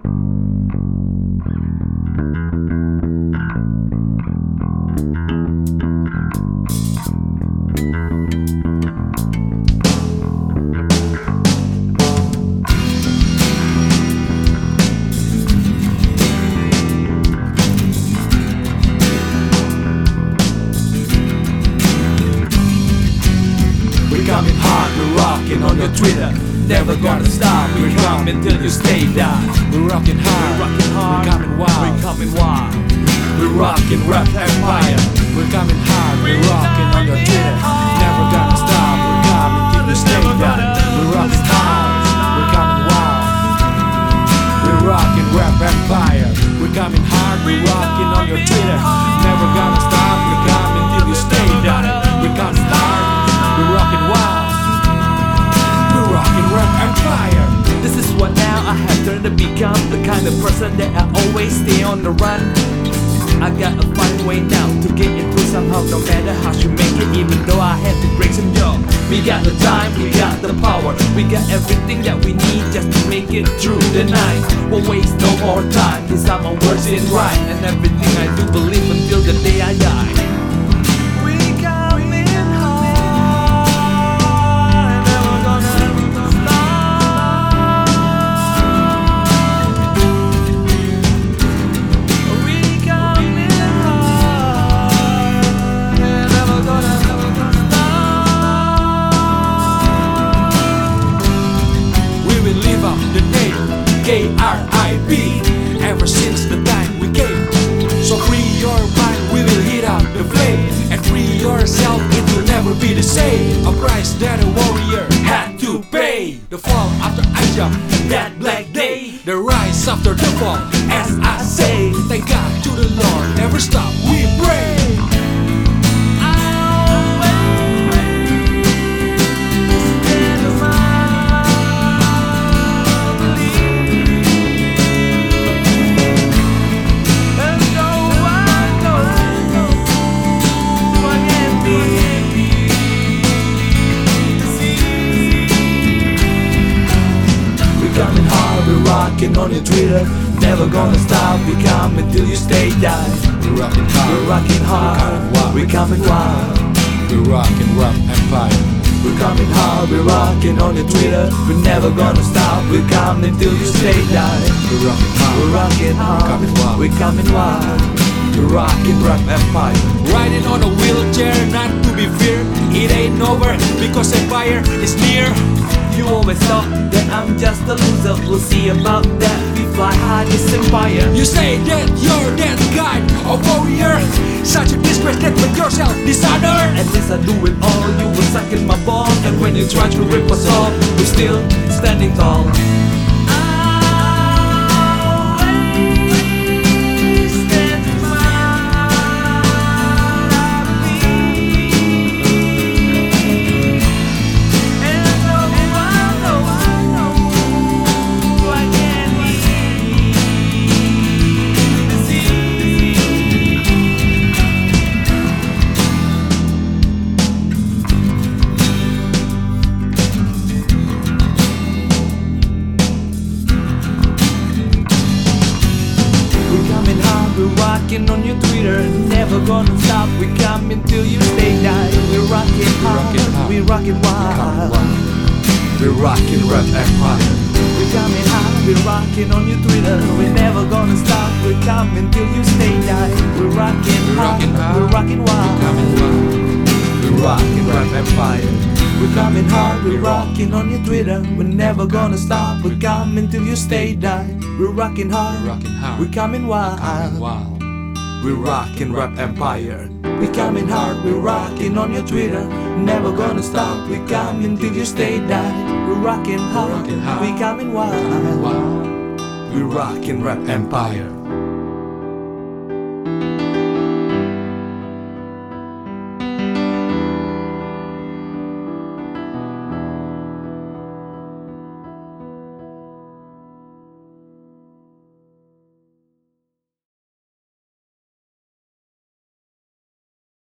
We're coming hard, we're rocking on your Twitter. Never gonna stop, we're coming till you stay down. We're rocking hard, we're coming wild. We're rocking rap empire. We're coming hard, we're rocking on your Twitter. Never gonna stop, we're coming till you stay down. We're rocking hard, we're coming wild. We're rocking rap empire. We're coming hard, we're rocking on your Twitter. Never gonna stop, we're coming till you stay down. We're coming hard, we're rocking wild. We're rocking rap empire. This is what now I have turned to become, the kind of person that I always stay on the run. I gotta find a way now to get it through somehow, no matter how you make it, even though I had to break some jaw. We got the time, we got the power, we got everything that we need just to make it through the night. We'll waste no more time, these are my words in rhyme, and everything I do believe until the day I die. The name K-R-I-B, ever since the time we came. So free your mind, we will hit up the flame, and free yourself, it will never be the same. A price that a warrior had to pay. The fall after Aja, that black day. The rise after the fall, as I say. Thank God to the Lord, never stop, we pray. Coming hard, we're rocking on your Twitter. Never gonna stop, we coming till you stay down. We're rocking hard, we're coming wild. we're rocking rap empire. We're coming hard, we're rocking on your Twitter. We're never gonna stop, we're coming till you stay down. We're rocking hard, We're rocking hard, we're coming wild. We're rocking rap empire. Riding on a wheelchair, not to be feared. It ain't over because empire is near. You always thought that I'm just a loser, we'll see about that, we fly high this empire. You say that you're that guy, a warrior. Such a disgrace that with yourself dishonor. At least I do it all, you were sucking my ball, and when you try to rip us off, we're still standing tall. We're rocking on your Twitter, never gonna stop. We coming till you stay down. We're rocking hard, we're rocking wild. We're rocking rap empire. We're coming hard, we're rocking on your Twitter. We're never gonna stop. We're coming till you stay down. We're rocking hard, we're rocking wild. We're rocking rap empire. We're coming hard, we're rocking on your Twitter. We're never gonna stop. We're coming till you stay down. We're rocking hard, we're coming wild. We're rocking rap empire. We coming hard, we're rocking on your Twitter. Never gonna stop, we coming till you stay down. We're rocking hard, we coming wild. We're rocking rap empire.